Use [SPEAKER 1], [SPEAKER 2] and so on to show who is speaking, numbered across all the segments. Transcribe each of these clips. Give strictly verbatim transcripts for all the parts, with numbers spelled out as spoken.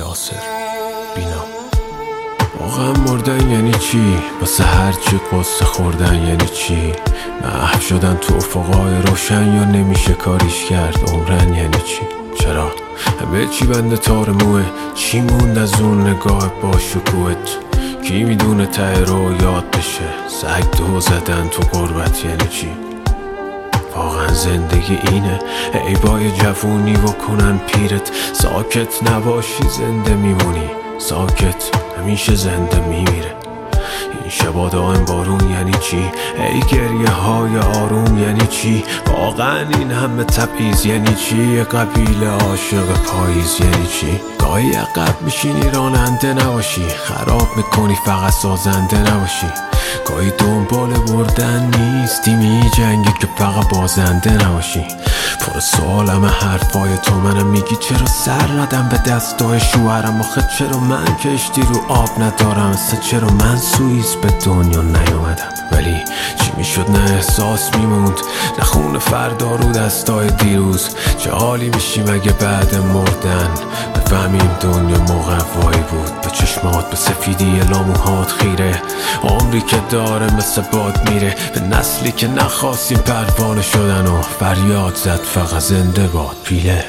[SPEAKER 1] یاسر بینا. واقعا مردن یعنی چی؟ واسه هرچی قصه خوردن یعنی چی؟ محو شدن تو افقای روشن یا نمیشه کاریش کرد عمرن یعنی چی؟ چرا؟ همه چی بنده تار موه، چی موند از اون نگاه با شکوهت؟ کی میدونه ته رو یاد بشه؟ سگ دو زدن تو غربت یعنی چی؟ واقعا زندگی اینه؟ ای بای جوونی بکنن پیرت، ساکت نباشی زنده میمونی، ساکت همیشه زنده میمیره. این شبا دائم بارون یعنی چی؟ ای گریه های آروم یعنی چی؟ واقعا این همه تبعیض یعنی چی؟ قبیله عاشق پاییز یعنی چی؟ گاهی عقب میشینی راننده نباشی، خراب میکنی فقط سازنده نباشی. گاهی دنبال بردن نیستی، می جنگی که فقط بازنده نباشی. پر سوالم حرفای تو، منم میگی چرا سر ندم به دستای شوهرم؟ آخه چرا من کشتی رو آب ندارم؟ اصلا چرا من سوئیس به دنیا نیومدم؟ ولی چی میشد نه احساس میموند، نه خون فردا رو دستای دیروز. چه حالی میشیم اگه بعد مردن بفهمیم دنیا مقوایی بود؟ به چشمات به سفیدی لاموهات خیره، عمری که داره مثل باد میره. به نسلی که نخواستیم پروانه شدن و فریاد زد فقط زنده باد پیله.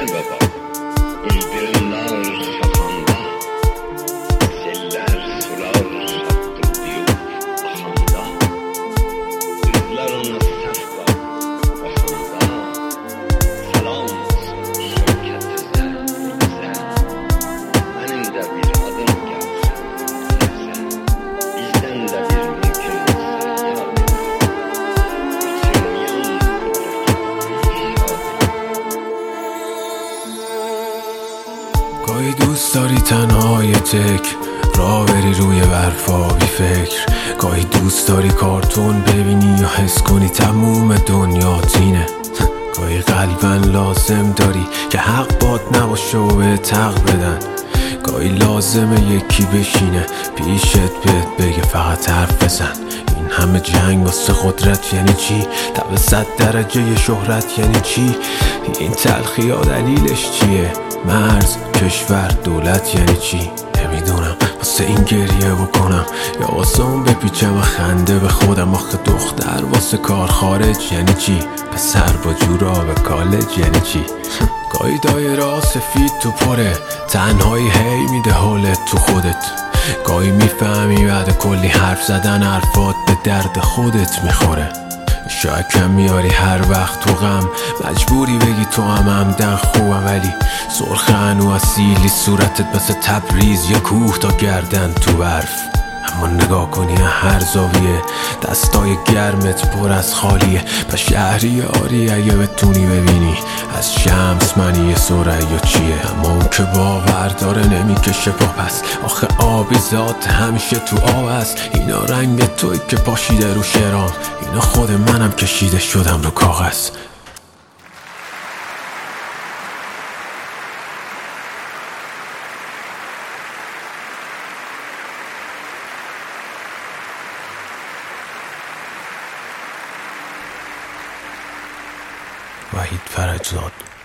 [SPEAKER 1] گاهی دوست داری تنهای تک راه بری روی برفا بی فکر، گاهی دوست داری کارتون ببینی یا حس کنی تموم دنیا تینه. گاهی قلبن لازم داری که حق باد نباشه و به تق بدن، گاهی لازمه یکی بشینه پیشت بهت بگه فقط حرف بزن. این همه جنگ واسه قدرت یعنی چی؟ تا به صد درجه شهرت یعنی چی؟ این تلخی ها دلیلش چیه؟ مرز، کشور، دولت یعنی چی؟ نمیدونم واسه این گریه بکنم یا واسه اون بپیچم و خنده به خودم. آخه دختر واسه کار خارج یعنی چی؟ پسر با جورا به کالج یعنی چی؟ گاهی دایره سفید تو پره، تنهایی هی میده حالت تو خودت. گاهی میفهمی بعد کلی حرف زدن حرفات به درد خودت میخوره. شاید کم میاری هر وقت تو غم، مجبوری بگی تو هم همدن خوبم، ولی سرخ هنو اصیلی صورتت مثل تبریز یا کوه تا گردن تو برف. اما نگاه کنی هر زاویه دستای گرمت پر از خالیه. پس شهری آری اگه بتونی ببینی از شمس منی ثریا چیه؟ اما اون که باور داره نمیکشه پا پس، آخه آبی ذات همیشه تو آب است. اینا رنگ توی که پاشیده رو شرام، اینا خود منم کشیده شدم رو کاغذ. وحید فرجزاد.